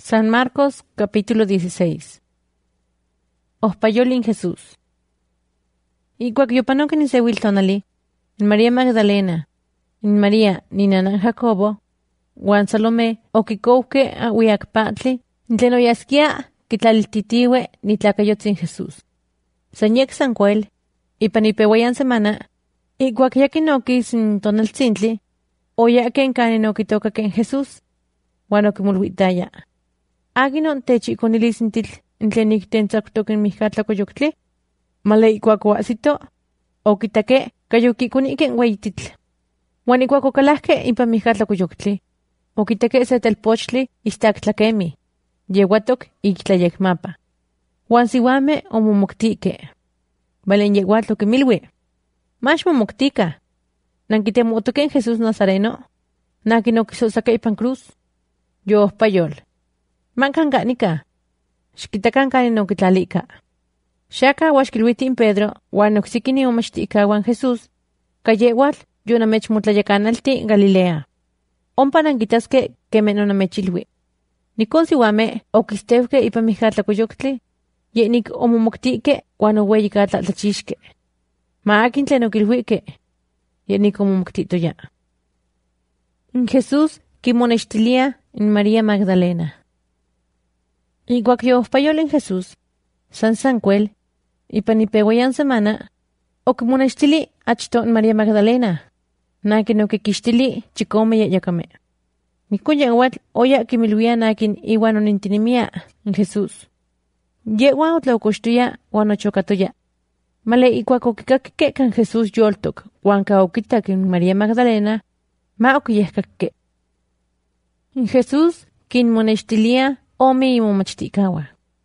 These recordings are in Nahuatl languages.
San Marcos, capítulo 16. Ohpayolin Jesús. Ikuak yopanoki nisewil tonali, in María Magdalena, in María ninanan Jacobo, Juan Salomé, okikouke awiakpatli, tlen oyaskia kitlaliltitiwe nitlakayotzin Jesús. Sanyek sankuel, ipan ipewayan semana, ikuak yakinokis in tonaltzintli, oyaken kanin okitokaken Jesús, Juan okimolhuitaya. Aginon techikonilisintitl tlen iktentzaktoken mijkatlakoyoktli, male ikuak oasito, okitake kayokikoniken weititl. Juan ikuak okalahke ipan mijkatlakoyoktli, okitake se telpochtli istak tlakemi, yehuatok iktlayekmapa. Juan siwame omomoktike. Valen yehuatl okimilwi. Mach momoktika. Nankitemotoken Jesús Nazareno, nakin okisosaka ipan cruz. Yo ohpayol. Mankan kanika. Xkitakan kanin okitlalika. Xaka huaxkilwitin Pedro, Juan oksikini omachtikawan Jesús, kayewatl yonamechmotlayakanalti Galilea. Ompa nankitaske kemen onamechilwi. Nikon siwame okistewke ipan mijkatlakoyoktli, yenik omomoktike Juan oweyikatlatlachixke. Ma akin tlen okilhuike, yenik omomoktitoya. Jesús kimonextilia in María Magdalena. Ikuak yohpayolin Jesús, san sankuel, ipan ipewayan semana, okimonextili achto in María Magdalena, nakin okikixtili chikome yahyakame. Nikon yewatl oya kimilwia nakin iwan onintinimia in Jesús. Yewa otlaokoxtoya Juan ochokatoya. Male ikuak okikakke kan Jesús yoltok, Juan ka okitak in María Magdalena, ma okiyehkakke. In Jesús kinmonextilia ome imomachtikawa.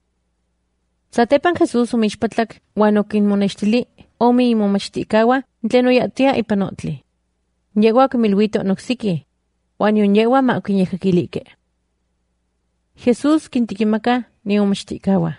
Satepan Jesús omixpatlak Juan okinmonextili ome imomachtikawa tlen oyatia ipan otli. Yewa okimilwito noksiki, Juan yewa ma okinyehkakilike. Jesús kintikimaka niomachtikawa.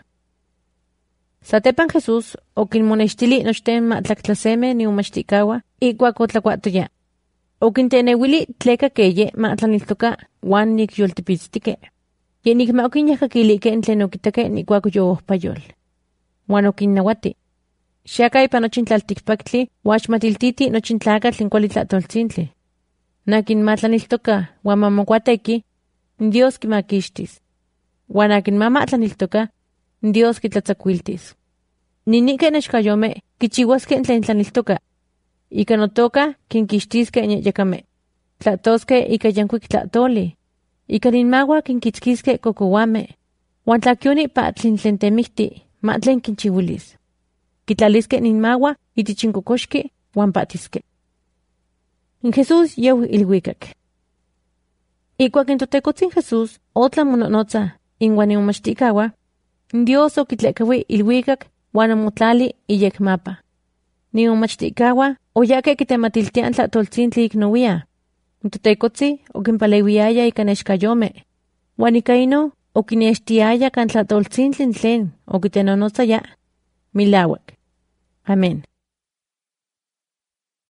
Satepan Jesús okinmonextili nochten matlaktlaseme niomachtikawa ikuak otlakuatoya. Okintenewili tleka keye matlaniltoka Juan nikyoltipitstike. Yenik ma okinyehkakilike tlen okitake nikuak yoohpayol. Juan okinnawati. Xiaka ipan nochin tlaltikpaktli huaxmatiltiti nochin tlakatl tlen kuali tlatoltsintli. Nakin matlaniltoka Juan mamokuateki, Dios kimakixtis. Juan akin mamatlaniltoka, Dios kitlatzakuiltis. Ninike nexkayome kichiwaske tlen tlaniltoka. Ika notoka kinkixtiske yahyakame. Tlatoske ika yankuik tlatoli. Ika ninmawa kinkitzkiske kokowame. Juan tlakioni patlin tlen temikti, matlen kinchiwilis. Kitlaliske ninmawa itichinkokoxki Juan patiske. In Jesús yew ilhuikak. Ikuak in totekotzin Jesús otla mononotza inwan imomachtikawa, Dios okitlekawi ilhuikak Juan omotlali iyekmapa. Nimomachtikawa oyake kitematiltian tlatoltzintli iknowia. In totekotzi okinpalewiaya ika nexkayome. Juan ika ino okinextiaya kan tlatoltzintli tlen okitenonotzaya. Milawak. Amén.